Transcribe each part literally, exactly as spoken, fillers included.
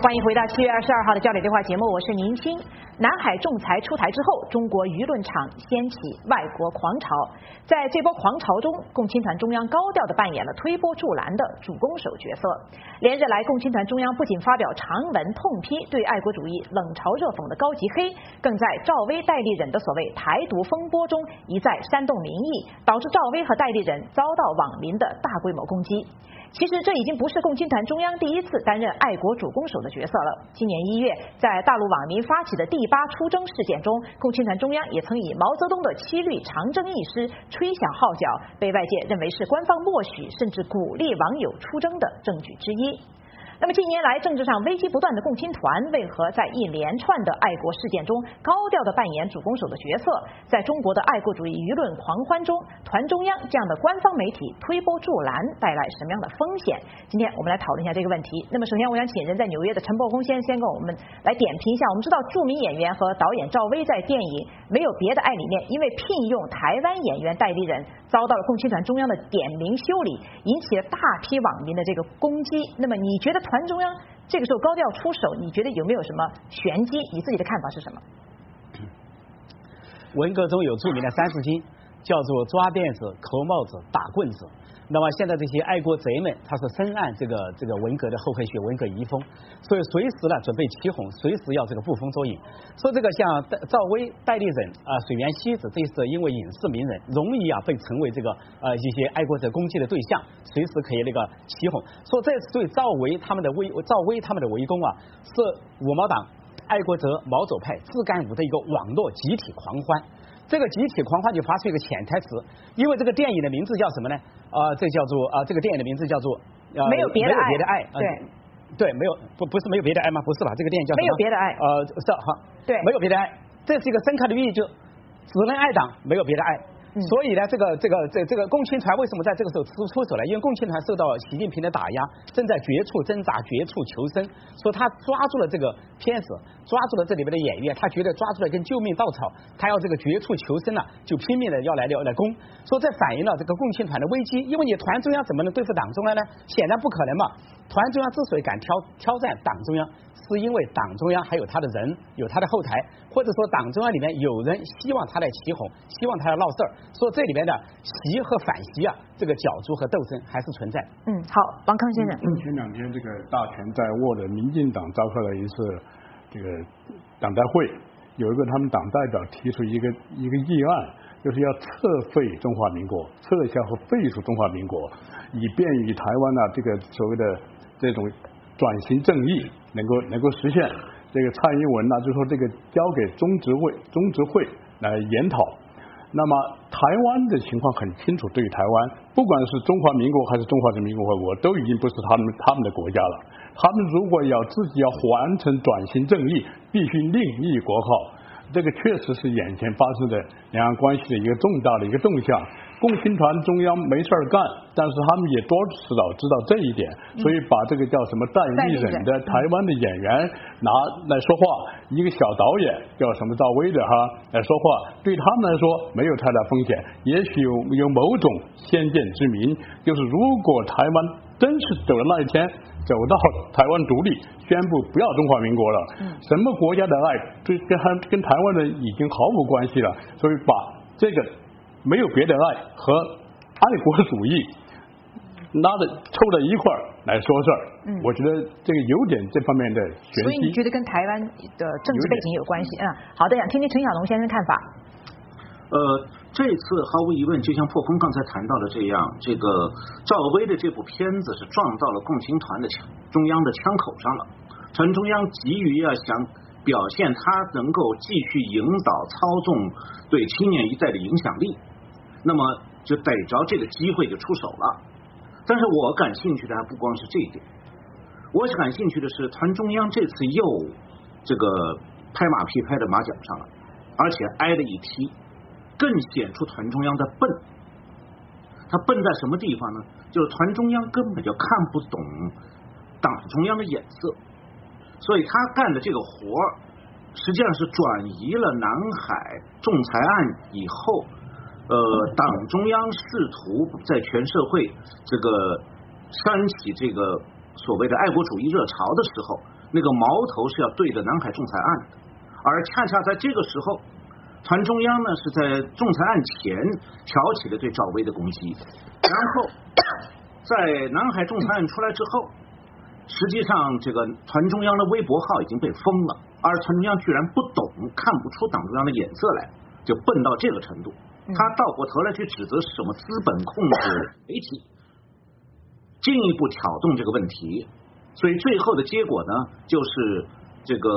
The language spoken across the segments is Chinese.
欢迎回到七月二十二号的焦点对话节目，我是宁青。南海仲裁出台之后，中国舆论场掀起外国狂潮。在这波狂潮中，共青团中央高调地扮演了推波助澜的主攻手角色。连日来，共青团中央不仅发表长文痛批对爱国主义冷嘲热讽的高级黑，更在赵薇代理人的所谓台独风波中一再煽动民意，导致赵薇和代理人遭到网民的大规模攻击。其实这已经不是共青团中央第一次担任爱国主攻手的角色了。今年一月，在大陆网民发起的第八出征事件中，共青团中央也曾以毛泽东的七律长征一诗吹响号角，被外界认为是官方默许甚至鼓励网友出征的证据之一。那么近年来政治上危机不断的共青团，为何在一连串的爱国事件中高调地扮演主攻手的角色？在中国的爱国主义舆论狂欢中，团中央这样的官方媒体推波助澜带来什么样的风险？今天我们来讨论一下这个问题。那么首先我想请人在纽约的陈伯公先先跟我们来点评一下。我们知道著名演员和导演赵薇在电影《没有别的爱》里面，因为聘用台湾演员代理人，遭到了共青团中央的点名修理，引起了大批网民的这个攻击。那么你觉得团中央这个时候高调出手，你觉得有没有什么玄机？你自己的看法是什么？ 文革中有著名的三字经，叫做抓辫子、扣帽子、打棍子。那么现在这些爱国贼们，他是深谙这个这个文革的后黑学、文革遗风，所以随时呢准备起哄，随时要这个捕风捉影。说这个像赵薇代理人啊、水原希子，这是因为影视名人，容易啊被成为这个呃一些爱国者攻击的对象，随时可以那个起哄。说这次对赵薇他们的围赵薇他们的围攻啊，是五毛党、爱国者、毛左派、自干五的一个网络集体狂欢。这个集体狂欢就发出一个潜台词，因为这个电影的名字叫什么呢？呃，这叫做啊、呃，这个电影的名字叫做、 呃、没有别的爱， 没有别的爱， 对、 呃、对，没有不不是没有别的爱吗？不是吧？这个电影叫什么？ 没有别的爱， 呃，是哈， 对， 没有别的爱，这是一个深刻的寓意，就只能爱党，没有别的爱。嗯、所以呢，这个这个这这个共青团为什么在这个时候出出手呢？因为共青团受到习近平的打压，正在绝处挣扎、绝处求生。说他抓住了这个片子，抓住了这里面的演员，他觉得抓住了一根救命稻草，他要这个绝处求生了、啊，就拼命的要来要来攻。说这反映了这个共青团的危机，因为你团中央怎么能对付党中央呢？显然不可能嘛。团中央之所以敢挑挑战党中央，是因为党中央还有他的人，有他的后台，或者说党中央里面有人希望他来起哄，希望他来闹事儿。说这里面的习和反习啊，这个角逐和斗争还是存在。 嗯，好，王康先生。 嗯，前两天这个大权在握的民进党召开了一次这个党代会，有一个他们党代表提出一个一个议案，就是要撤废中华民国，撤销和废除中华民国，以便于台湾啊这个所谓的这种转型正义能够能够实现。这个蔡英文呢、啊、就说这个交给中执会中执会来研讨。那么台湾的情况很清楚，对于台湾，不管是中华民国还是中华人民共和国，都已经不是他们他们的国家了。他们如果要自己要完成转型正义，必须另立国号。这个确实是眼前发生的两岸关系的一个重大的一个动向。共青团中央没事儿干，但是他们也多知道知道这一点，所以把这个叫什么代理人的台湾的演员拿来说话，一个小导演叫什么赵薇的哈来说话，对他们来说没有太大风险，也许有有某种先见之明，就是如果台湾真是走了那一天，走到台湾独立，宣布不要中华民国了，什么国家的爱对跟他跟台湾人已经毫无关系了，所以把这个没有别的爱和爱国主义拉的凑到一块儿来说事儿，嗯，我觉得这个有点这方面的玄机。 所以你觉得跟台湾的政治背景有关系？嗯，好的，想听听陈小龙先生看法。 呃，这次毫无疑问，就像破空刚才谈到的这样，这个赵薇的这部片子是撞到了共青团的枪中央的枪口上了。团中央急于要想表现他能够继续引导操纵对青年一代的影响力，那么就逮着这个机会就出手了。但是我感兴趣的还不光是这一点，我感兴趣的是团中央这次又这个拍马屁拍到马脚上了，而且挨了一踢，更显出团中央的笨。他笨在什么地方呢？就是团中央根本就看不懂党中央的眼色，所以他干的这个活实际上是转移了南海仲裁案以后，呃，党中央试图在全社会这个煽起这个所谓的爱国主义热潮的时候，那个矛头是要对着南海仲裁案的，而恰恰在这个时候，团中央呢是在仲裁案前挑起了对赵薇的攻击，然后在南海仲裁案出来之后，实际上这个团中央的微博号已经被封了，而团中央居然不懂，看不出党中央的眼色来，就笨到这个程度。他倒过头来去指责什么资本控制媒体，进一步挑动这个问题，所以最后的结果呢，就是这个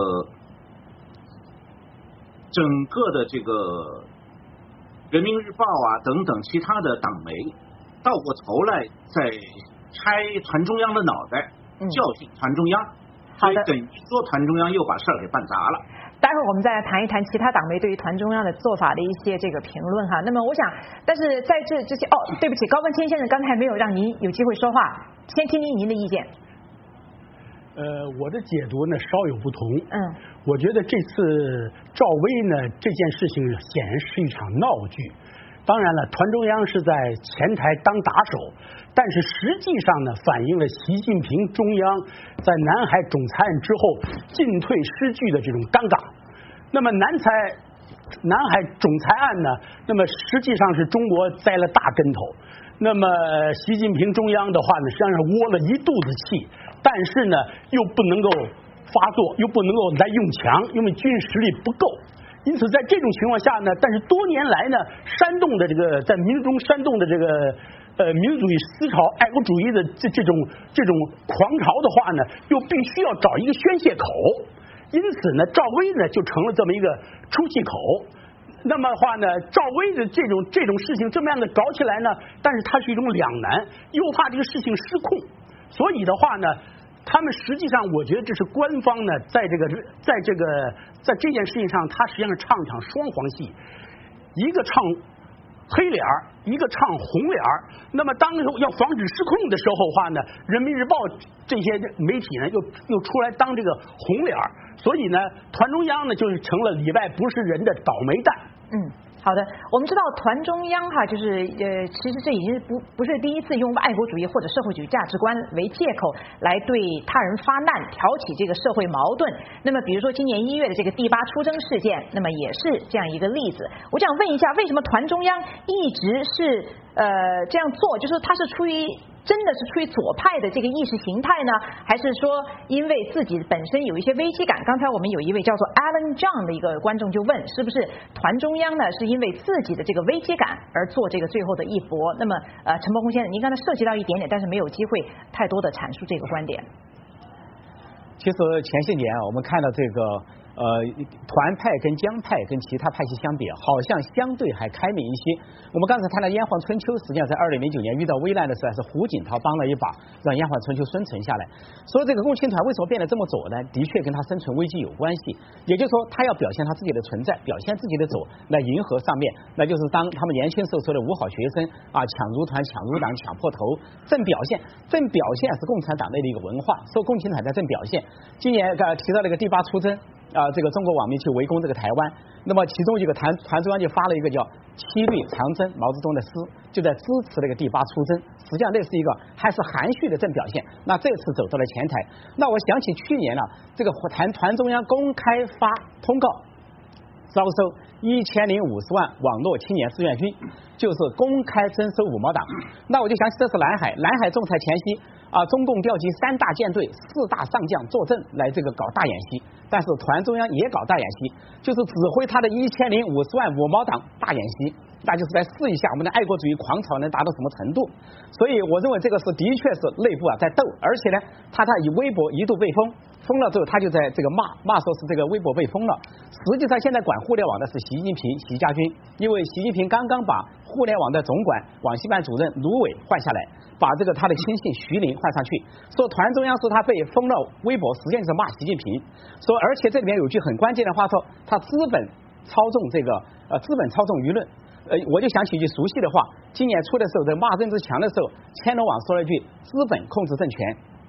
整个的这个人民日报啊等等其他的党媒倒过头来在拆团中央的脑袋，教训团中央，所以等于说团中央又把事儿给办砸了。 待会儿我们再来谈一谈其他党媒对于团中央的做法的一些这个评论哈。那么我想，但是在这之前，哦，对不起，高文谦先生刚才没有让您有机会说话，先听听您的意见。 呃，我的解读呢稍有不同。 嗯， 我觉得这次赵薇呢这件事情显然是一场闹剧。当然了，团中央是在前台当打手，但是实际上呢，反映了习近平中央在南海仲裁案之后进退失据的这种尴尬。那么南海南海仲裁案呢，那么实际上是中国栽了大跟头。那么习近平中央的话呢，实际上是窝了一肚子气，但是呢又不能够发作，又不能够来用强，因为军事实力不够。因此在这种情况下呢，但是多年来呢，煽动的这个在民众煽动的这个呃民族主义思潮、爱国主义的这这种这种狂潮的话呢，又必须要找一个宣泄口。因此呢，赵薇呢就成了这么一个出气口。那么的话呢，赵薇的这种这种事情这么样的搞起来呢，但是它是一种两难，又怕这个事情失控，所以的话呢，他们实际上我觉得这是官方呢在这个在这个在这件事情上，他实际上是唱一场双簧戏，一个唱黑脸儿，一个唱红脸儿。那么当要防止失控的时候的话呢，人民日报这些媒体呢又又出来当这个红脸儿，所以呢，团中央呢就是成了里外不是人的倒霉蛋。 嗯，好的，我们知道团中央哈，就是呃，其实这已经不不是第一次用爱国主义或者社会主义价值观为借口来对他人发难，挑起这个社会矛盾。那么，比如说今年一月的这个第八出征事件，那么也是这样一个例子。我想问一下，为什么团中央一直是呃这样做？就是他是出于真的是出于左派的这个意识形态呢，还是说因为自己本身有一些危机感？刚才我们有一位叫做 Alan John 的一个观众就问，是不是团中央呢是因为自己的这个危机感而做这个最后的一搏？那么呃，陈伯宏先生，您刚才涉及到一点点，但是没有机会太多的阐述这个观点。 其实前些年啊，我们看到这个呃，团派跟江派跟其他派系相比，好像相对还开明一些。我们刚才谈到炎黄春秋，实际上在二零零九年遇到危难的时候，还是胡锦涛帮了一把，让炎黄春秋生存下来。所以这个共青团为什么变得这么左呢？的确跟他生存危机有关系。也就是说，他要表现他自己的存在，表现自己的左，来迎合上面，那就是当他们年轻时候说的五好学生啊，抢入团、抢入党、抢破头，正表现，正表现是共产党内的一个文化，说共青团在正表现。今年呃提到那个第八出征。啊，这个中国网民去围攻这个台湾，那么其中一个团团中央就发了一个叫“七律长征”毛泽东的诗，就在支持那个第八出征。实际上那是一个还是含蓄的正表现。那这次走到了前台，那我想起去年呢、啊，这个团团中央公开发通告，招收一千零五十万网络青年志愿军，就是公开征收五毛党。那我就想起这是南海，南海仲裁前夕啊，中共调集三大舰队、四大上将坐镇来这个搞大演习，但是团中央也搞大演习，就是指挥他的一千零五十万五毛党大演习，那就是来试一下我们的爱国主义狂潮能达到什么程度。所以我认为这个是的确是内部啊在斗，而且呢，他他以微博一度被封。封了之后，他就在这个骂骂说是这个微博被封了。实际上，现在管互联网的是习近平、习家军，因为习近平刚刚把互联网的总管网信办主任卢伟换下来，把这个他的亲信徐林换上去，说团中央说他被封了微博，实际上就是骂习近平。说而且这里面有句很关键的话，说他资本操纵这个呃资本操纵舆论。呃，我就想起一句熟悉的话，今年初的时候，在骂任志强的时候，千龙网说了一句：资本控制政权。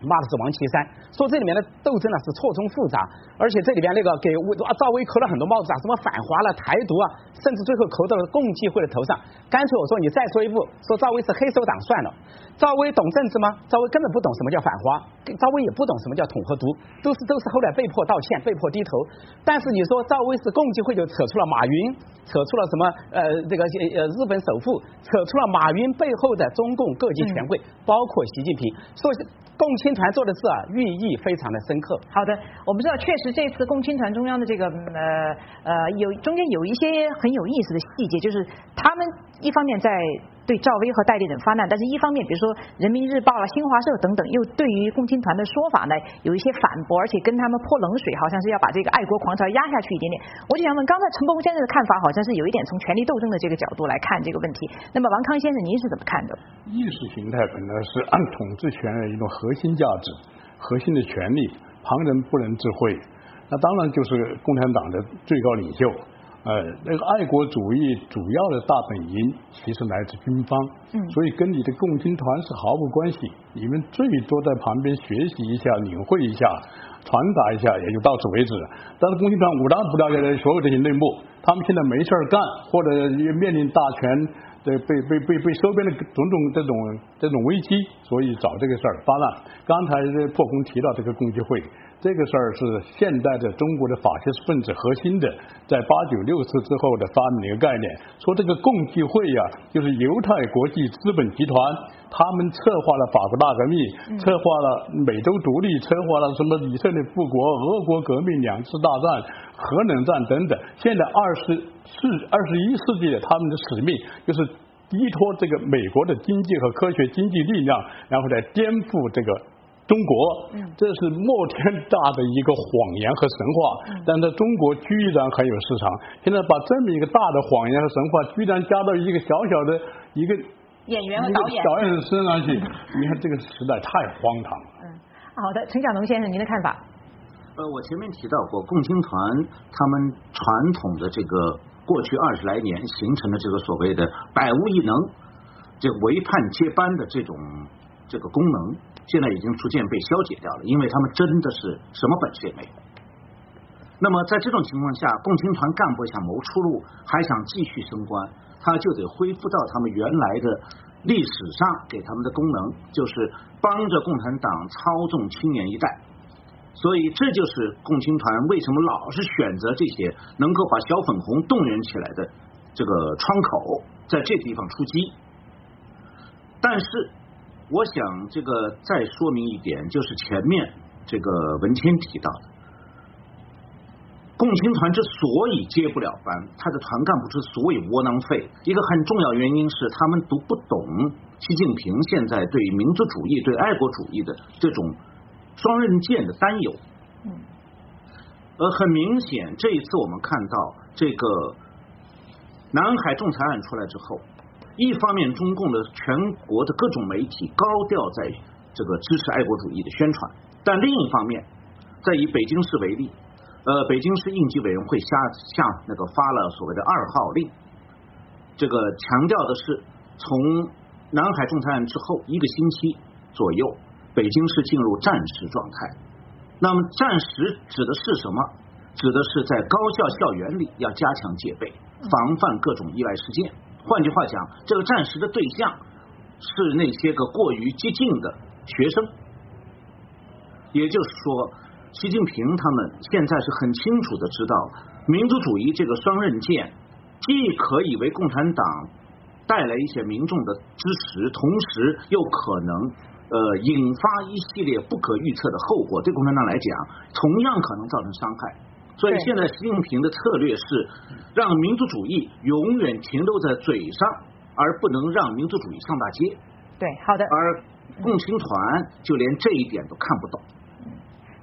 骂的是王岐山，说这里面的斗争呢是错综复杂，而且这里边那个给赵薇扣了很多帽子啊，什么反华了、台独啊，甚至最后扣到了共济会的头上。干脆我说你再说一步，说赵薇是黑手党算了。赵薇懂政治吗？赵薇根本不懂什么叫反华，赵薇也不懂什么叫统和独，都是都是后来被迫道歉、被迫低头。但是你说赵薇是共济会，就扯出了马云，扯出了什么呃这个呃日本首富，扯出了马云背后的中共各级权贵，嗯、包括习近平，所以共青团做的事啊，寓意非常的深刻。 好的，我们知道确实这次共青团中央的这个呃呃有中间有一些很有意思的细节，就是他们一方面在对赵薇和戴笠等发难，但是一方面比如说人民日报啊、新华社等等又对于共青团的说法呢有一些反驳，而且跟他们泼冷水，好像是要把这个爱国狂潮压下去一点点。我就想问，刚才陈伯先生的看法好像是有一点从权力斗争的这个角度来看这个问题，那么王康先生您是怎么看的？ 意识形态本来是按统治权的一种核心价值、核心的权利，旁人不能智慧。那当然就是共产党的最高领袖。呃，那个爱国主义主要的大本营其实来自军方，嗯，所以跟你的共青团是毫无关系。你们最多在旁边学习一下、领会一下、传达一下，也就到此为止。但是共青团五大不了解所有这些内幕，他们现在没事干，或者面临大权的被被被被收编的种种这种这种危机，所以找这个事儿发难。刚才破空提到这个共济会。这个事儿是现代的中国的法西斯分子核心的，在八九六四之后的发明的一个概念，说这个共济会呀、啊，就是犹太国际资本集团，他们策划了法国大革命，策划了美洲独立，策划了什么以色列复国、俄国革命、两次大战、核冷战等等。现在二十世二十一世纪的他们的使命就是依托这个美国的经济和科学经济力量，然后来颠覆这个中国，这是莫天大的一个谎言和神话，但在中国居然很有市场。现在把这么一个大的谎言和神话，居然加到一个小小的一个演员和导演导演身上去，你看这个时代太荒唐了。 嗯，好的，陈小农先生，您的看法？ 呃，我前面提到过，共青团他们传统的这个过去二十来年形成的这个所谓的百无一能，这个唯盼接班的这种这个功能。现在已经逐渐被消解掉了，因为他们真的是什么本事也没有。那么在这种情况下，共青团干部想谋出路，还想继续升官，他就得恢复到他们原来的历史上给他们的功能，就是帮着共产党操纵青年一代。所以这就是共青团为什么老是选择这些能够把小粉红动员起来的这个窗口，在这地方出击。但是我想这个再说明一点，就是前面这个文谦提到的，共青团之所以接不了班，他的团干部之所以窝囊废，一个很重要原因是他们都不懂习近平现在对民族主义、对爱国主义的这种双刃剑的担忧。嗯，呃，很明显，这一次我们看到这个南海仲裁案出来之后，一方面中共的全国的各种媒体高调在这个支持爱国主义的宣传，但另一方面，在以北京市为例，呃，北京市应急委员会下下那个发了所谓的二号令，这个强调的是从南海仲裁案之后一个星期左右，北京市进入战时状态。那么战时指的是什么？指的是在高校校园里要加强戒备，防范各种意外事件。换句话讲，这个战时的对象是那些个过于激进的学生。也就是说，习近平他们现在是很清楚的知道，民族主义这个双刃剑既可以为共产党带来一些民众的支持，同时又可能呃引发一系列不可预测的后果，对共产党来讲同样可能造成伤害。所以现在习近平的策略是让民族主义永远停留在嘴上，而不能让民族主义上大街。 对，好的。 而共青团就连这一点都看不懂。 确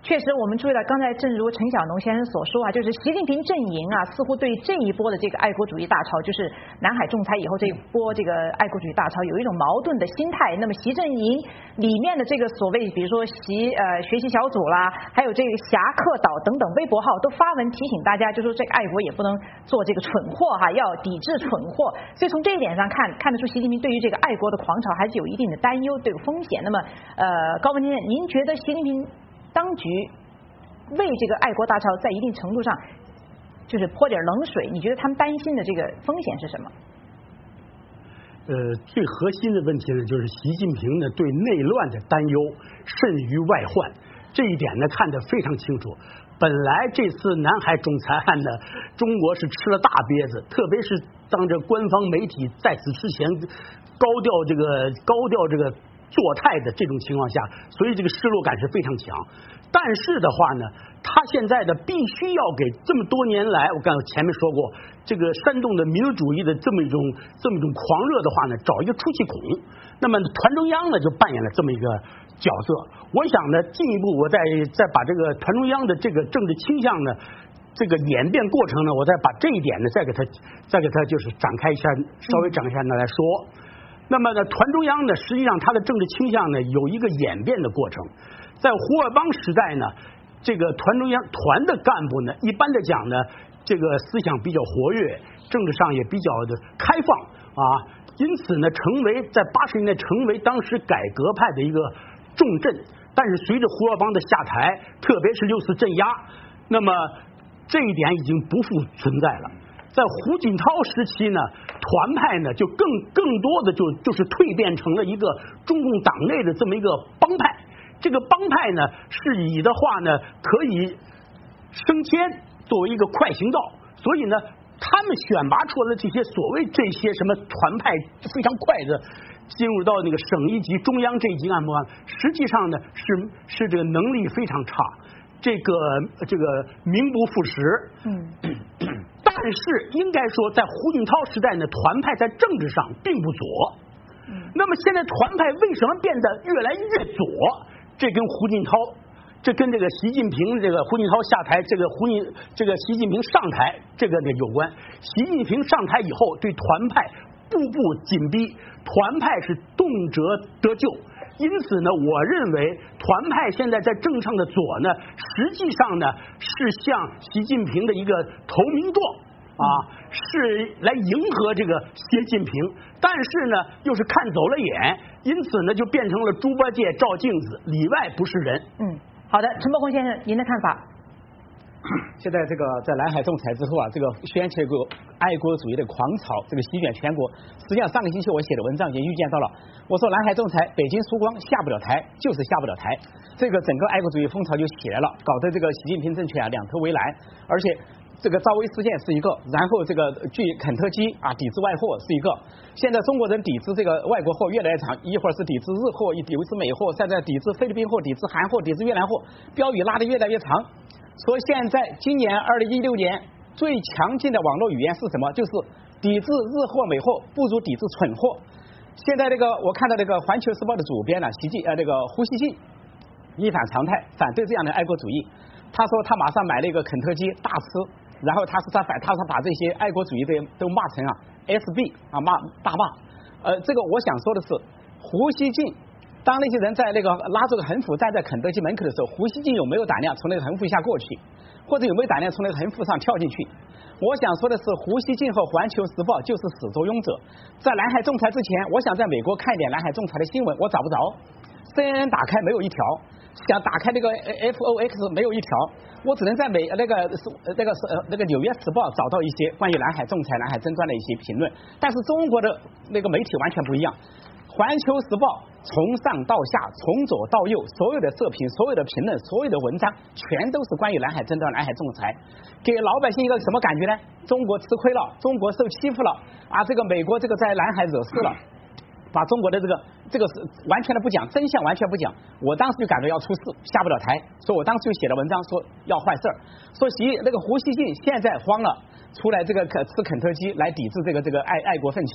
确实，我们注意到刚才正如陈小农先生所说啊，就是习近平阵营啊，似乎对这一波的这个爱国主义大潮，就是南海仲裁以后这一波这个爱国主义大潮，有一种矛盾的心态。那么习阵营里面的这个所谓，比如说习呃学习小组啦，还有这个侠客岛等等微博号都发文提醒大家，就说这个爱国也不能做这个蠢货哈，要抵制蠢货。所以从这一点上看，看得出习近平对于这个爱国的狂潮还是有一定的担忧，对风险。那么呃，高文先生，您觉得习近平当局为这个爱国大潮在一定程度上就是泼点冷水，你觉得他们担心的这个风险是什么？ 呃，最核心的问题呢，就是习近平呢对内乱的担忧甚于外患，这一点呢看得非常清楚。本来这次南海仲裁案呢，中国是吃了大瘪子，特别是当着官方媒体在此之前高调这个高调这个作态的这种情况下，所以这个失落感是非常强。但是的话呢，他现在的必须要给这么多年来，我刚才前面说过，这个煽动的民族主义的这么一种这么一种狂热的话呢，找一个出气孔。那么团中央呢就扮演了这么一个角色。我想呢，进一步我再再把这个团中央的这个政治倾向呢，这个演变过程呢，我再把这一点呢再给他再给他就是展开一下，稍微展开一下呢来说。那么呢，团中央呢，实际上它的政治倾向呢有一个演变的过程。在胡尔邦时代呢，这个团中央团的干部呢，一般的讲呢，这个思想比较活跃，政治上也比较的开放啊，因此呢，成为在八十年代成为当时改革派的一个重镇。但是随着胡尔邦的下台，特别是六四镇压，那么这一点已经不复存在了。在胡锦涛时期呢，团派呢就更更多的就就是蜕变成了一个中共党内的这么一个帮派。这个帮派呢，是以的话呢，可以升迁作为一个快行道，所以呢，他们选拔出来的这些所谓这些什么团派非常快的进入到那个省一级、中央这一级干部啊，实际上呢是是这个能力非常差，这个这个名不副实。嗯。但是应该说，在胡锦涛时代呢，团派在政治上并不左。嗯。那么现在团派为什么变得越来越左？这跟胡锦涛，这跟这个习近平这个胡锦涛下台，这个胡锦这个习近平上台这个呢有关。习近平上台以后，对团派步步紧逼，团派是动辄得咎。因此呢，我认为团派现在在政上的左呢，实际上呢是向习近平的一个投名状啊，是来迎合这个习近平，但是呢又是看走了眼，因此呢就变成了猪八戒照镜子，里外不是人。 嗯，好的，陈伯宏先生，您的看法？ 现在这个在南海仲裁之后啊，这个掀起一个爱国主义的狂潮，这个席卷全国。实际上上个星期我写的文章已经预见到了，我说南海仲裁北京输光下不了台，就是下不了台，这个整个爱国主义风潮就起来了，搞得这个习近平政权啊两头为难，而且这个赵薇事件是一个，然后这个据肯特基啊抵制外货是一个，现在中国人抵制这个外国货越来越长，一会儿是抵制日货，一抵制美货，现在抵制菲律宾货，抵制韩货，抵制越南货，标语拉得越来越长。说现在今年二零一六年最强劲的网络语言是什么？就是抵制日货美货不如抵制蠢货。现在这个我看到这个《环球时报》的主编呢，习近呃这个胡锡进一反常态，反对这样的爱国主义。他说他马上买了一个肯特基大吃，然后他是他反他是把这些爱国主义的都骂成啊 S B 啊骂大骂。呃，这个我想说的是，胡锡进。当那些人在那个拉着个横幅站在肯德基门口的时候，胡锡进有没有胆量从那个横幅下过去，或者有没有胆量从那个横幅上跳进去？我想说的是，胡锡进和《环球时报》就是始作俑者。在南海仲裁之前，我想在美国看一点南海仲裁的新闻，我找不着 ，C N N 打开没有一条，想打开那个 F O X 没有一条，我只能在美那个是那个是呃那个《纽约时报》找到一些关于南海仲裁、南海争端的一些评论，但是中国的那个媒体完全不一样。环球时报从上到下，从左到右，所有的社评、所有的评论、所有的文章，全都是关于南海争端、南海仲裁，给老百姓一个什么感觉呢？中国吃亏了，中国受欺负了啊！这个美国这个在南海惹事了，把中国的这个这个是完全的不讲，真相完全不讲。我当时就感觉要出事，下不了台，所以我当时就写了文章说要坏事儿，说习那个胡锡进现在慌了。出来这个可吃肯特基来抵制这个这个爱爱国愤青，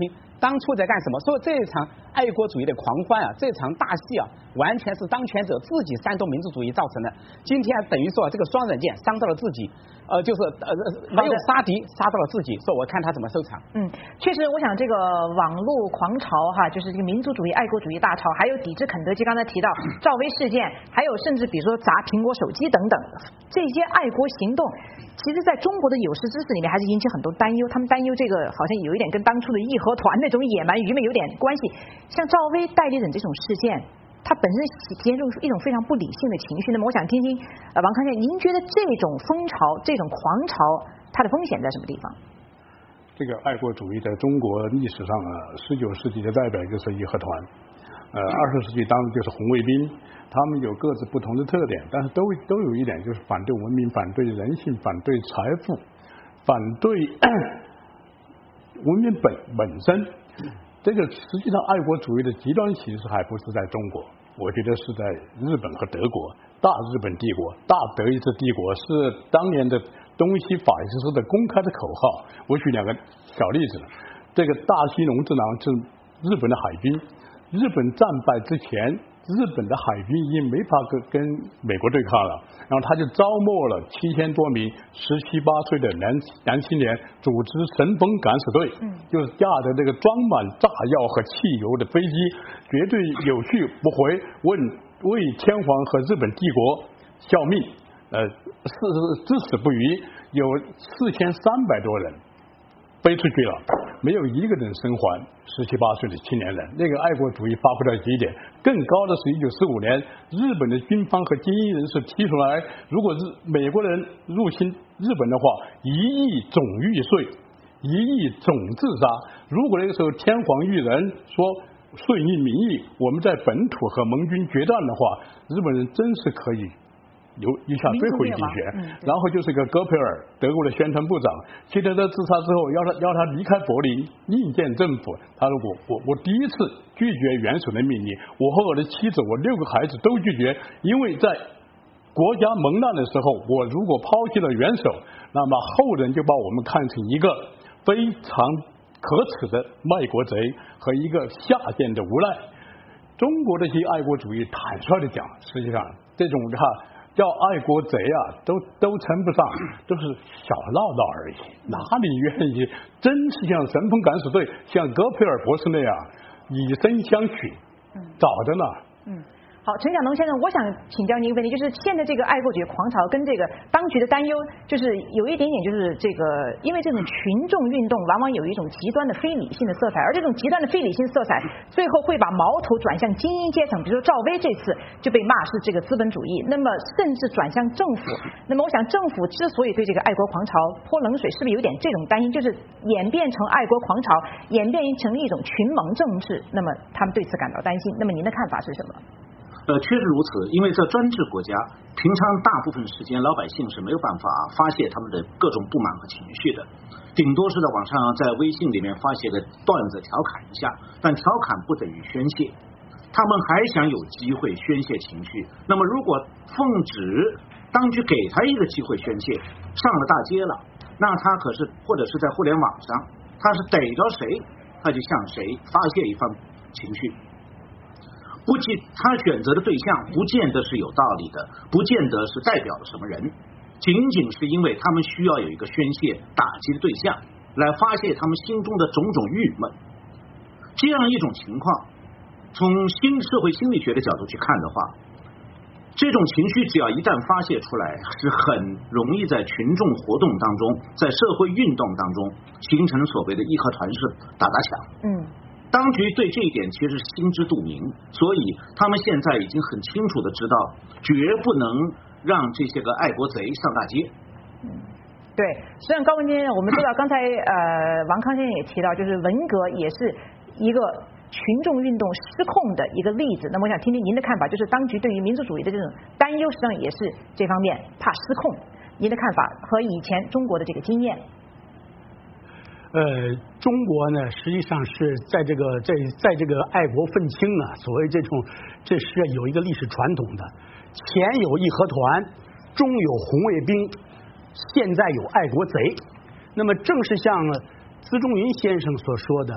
当初在干什么？说这一场爱国主义的狂欢啊，这场大戏啊，完全是当权者自己煽动民族主义造成的。今天等于说这个双刃剑伤到了自己，呃，就是呃没有杀敌，杀到了自己。说我看他怎么收场。 嗯，确实，我想这个网络狂潮哈，就是这个民族主义、爱国主义大潮，还有抵制肯德基，刚才提到赵薇事件，还有甚至比如说砸苹果手机等等，这些爱国行动，其实在中国的有识之士里面还是引起很多担忧。他们担忧这个好像有一点跟当初的义和团那种野蛮愚昧有点关系。像赵薇、代理人这种事件，它本身体现出一种非常不理性的情绪。那么我想听听呃王康健，您觉得这种风潮、这种狂潮，它的风险在什么地方？ 这个爱国主义在中国历史上啊，十九世纪的代表就是义和团，呃，二十世纪当然就是红卫兵，他们有各自不同的特点，但是都都有一点，就是反对文明、反对人性、反对财富、反对文明本本身。这个实际上爱国主义的极端形式还不是在中国，我觉得是在日本和德国。大日本帝国、大德意志帝国是当年的东西法西斯的公开的口号。我举两个小例子，这个大西龙之狼是日本的海军，日本战败之前，日本的海军已经没法跟跟美国对抗了，然后他就招募了七千多名十七八岁的男男青年，组织神风敢死队，嗯，就是驾着这个装满炸药和汽油的飞机，绝对有去不回，问为天皇和日本帝国效命，呃，是至死不渝，有四千三百多人飞出去了，没有一个人生还。十七八岁的青年人，那个爱国主义发挥到极点。更高的是一九四五年，日本的军方和精英人士提出来，如果是美国人入侵日本的话，一亿总玉碎，一亿总自杀。如果那个时候天皇裕仁说顺应民意，我们在本土和盟军决战的话，日本人真是可以留一下最后一滴血。嗯、然后就是个戈培尔，德国的宣传部长，希特勒自杀之后要他要他离开柏林，觐见政府。他说我我我第一次拒绝元首的命令，我和我的妻子，我六个孩子都拒绝，因为在国家蒙难的时候，我如果抛弃了元首，那么后人就把我们看成一个非常可耻的卖国贼和一个下贱的无赖。中国这些爱国主义坦率的讲，实际上这种哈叫爱国贼啊，都都称不上，都是小闹闹而已。哪里愿意真是像神风敢死队，像戈培尔博士那样以身相许？早着呢。嗯。 好，陈晓农先生，我想请教您一个问题，就是现在这个爱国主义狂潮跟这个当局的担忧，就是有一点点，就是这个，因为这种群众运动往往有一种极端的非理性的色彩，而这种极端的非理性色彩，最后会把矛头转向精英阶层，比如说赵薇这次就被骂是这个资本主义，那么甚至转向政府。那么我想，政府之所以对这个爱国狂潮泼冷水，是不是有点这种担心，就是演变成爱国狂潮，演变成一种群盟政治？那么他们对此感到担心。那么您的看法是什么？ 呃，确实如此，因为在专制国家，平常大部分时间老百姓是没有办法发泄他们的各种不满和情绪的，顶多是在网上在微信里面发泄个段子调侃一下，但调侃不等于宣泄，他们还想有机会宣泄情绪。那么如果奉旨当局给他一个机会宣泄，上了大街了，那他可是或者是在互联网上，他是逮着谁他就向谁发泄一番情绪。不见他选择的对象不见得是有道理的，不见得是代表了什么人，仅仅是因为他们需要有一个宣泄打击的对象来发泄他们心中的种种郁闷。这样一种情况，从新社会心理学的角度去看的话，这种情绪只要一旦发泄出来，是很容易在群众活动当中，在社会运动当中形成所谓的义和团式打砸抢。嗯。当局对这一点其实心知肚明，所以他们现在已经很清楚的知道，绝不能让这些个爱国贼上大街。 嗯，对。实际上，高文先生，我们知道刚才呃王康先生也提到，就是文革也是一个群众运动失控的一个例子。那么我想听听您的看法，就是当局对于民族主义的这种担忧，实际上也是这方面怕失控。您的看法和以前中国的这个经验。 呃，中国呢，实际上是在这个在在这个爱国愤青呢，所谓这种，这是有一个历史传统的。前有义和团，中有红卫兵，现在有爱国贼。那么正是像资中云先生所说的，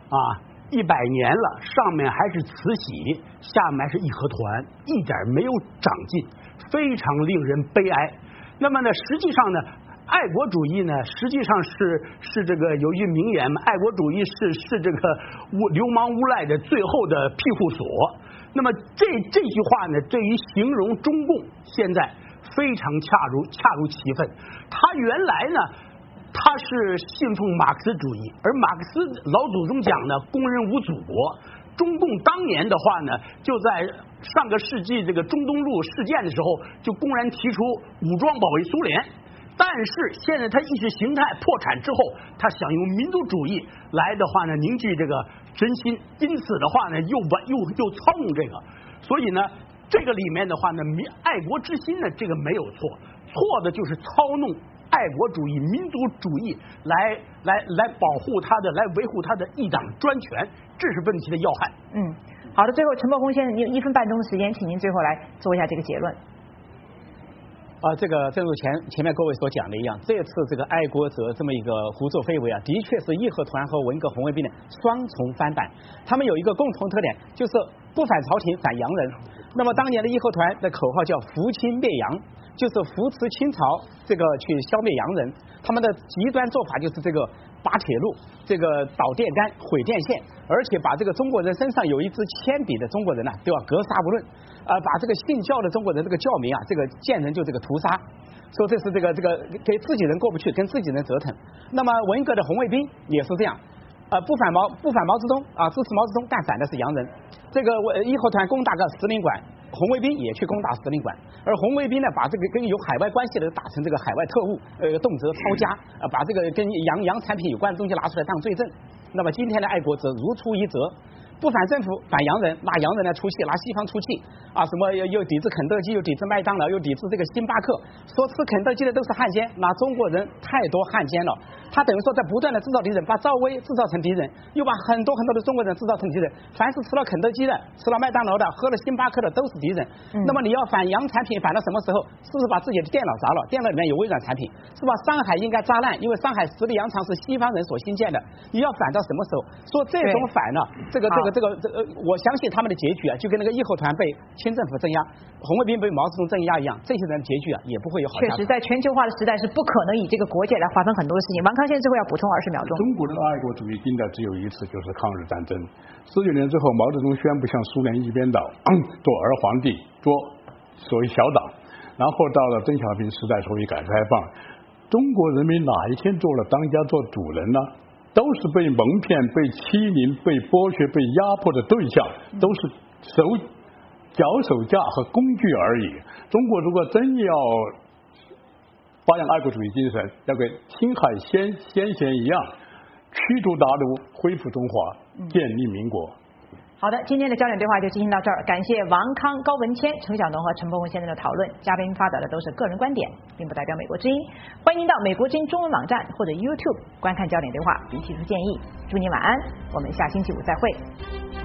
啊，一百年了，上面还是慈禧，下面还是义和团，一点没有长进，非常令人悲哀。那么呢，实际上呢，爱国主义呢，实际上是是这个有一句名言嘛，爱国主义是是这个污流氓无赖的最后的庇护所。那么这这句话呢，对于形容中共现在非常恰如恰如其分。他原来呢，他是信奉马克思主义，而马克思老祖宗讲呢，工人无祖国。中共当年的话呢，就在上个世纪这个中东路事件的时候，就公然提出武装保卫苏联。但是现在他意识形态破产之后，他想用民族主义来的话呢，凝聚这个人心，因此的话呢，又把又又操弄这个，所以呢，这个里面的话呢，民爱国之心呢，这个没有错，错的就是操弄爱国主义、民族主义来来来保护他的，来维护他的一党专权，这是问题的要害。 嗯，好的，最后陈伯宏先生，您有一分半钟的时间，请您最后来做一下这个结论。 啊，这个正如前前面各位所讲的一样，这次这个爱国者这么一个胡作非为啊，的确是义和团和文革红卫兵的双重翻版。他们有一个共同特点，就是不反朝廷反洋人。那么当年的义和团的口号叫扶清灭洋，就是扶持清朝这个去消灭洋人。他们的极端做法就是这个拔铁路，这个捣电杆、毁电线，而且把这个中国人身上有一支铅笔的中国人呢、啊，都要格杀不论。呃，把这个信教的中国人这个教名啊，这个见人就这个屠杀，说这是这个这个给自己人过不去，跟自己人折腾。那么文革的红卫兵也是这样，呃，不反毛不反毛泽东啊，支持毛泽东，但反的是洋人。这个义和团攻打个使领馆，红卫兵也去攻打使领馆，而红卫兵呢，把这个跟有海外关系的打成这个海外特务，呃，动辄抄家，呃，把这个跟洋洋产品有关的东西拿出来当罪证。那么今天的爱国者如出一辙。不反政府反洋人，拿洋人来出气，拿西方出气啊！什么又又抵制肯德基，又抵制麦当劳，又抵制这个星巴克，说吃肯德基的都是汉奸，拿中国人太多汉奸了。他等于说在不断的制造敌人，把赵薇制造成敌人，又把很多很多的中国人制造成敌人。凡是吃了肯德基的、吃了麦当劳的、喝了星巴克的都是敌人。嗯、那么你要反洋产品，反到什么时候？是不是把自己的电脑砸了？电脑里面有微软产品，是吧？上海应该炸烂，因为上海十里洋场是西方人所新建的。你要反到什么时候？说这种反呢？这个这个。这个这个，我相信他们的结局啊，就跟那个义和团被清政府镇压，红卫兵被毛泽东镇压一样，这些人的结局啊，也不会有好下场。 确实，在全球化的时代是不可能以这个国界来划分很多的事情。王康先生最后要补充二十秒钟。 中国的爱国主义近代只有一次，就是抗日战争。十九年之后，毛泽东宣布向苏联一边倒，做儿皇帝，做所谓小党。然后到了邓小平时代，所谓改革开放，中国人民哪一天做了当家做主人呢？都是被蒙骗、被欺凌、被剥削、被压迫的对象，都是手脚手架和工具而已。中国如果真要发扬爱国主义精神，要跟青海先先贤一样，驱逐鞑虏，恢复中华，建立民国。 好的，今天的焦点对话就进行到这儿，感谢王康、高文谦、程晓农和陈伯宏先生的讨论。嘉宾发表的都是个人观点，并不代表美国之音。欢迎到美国之音中文网站或者 YouTube 观看焦点对话并提出建议。祝您晚安，我们下星期五再会。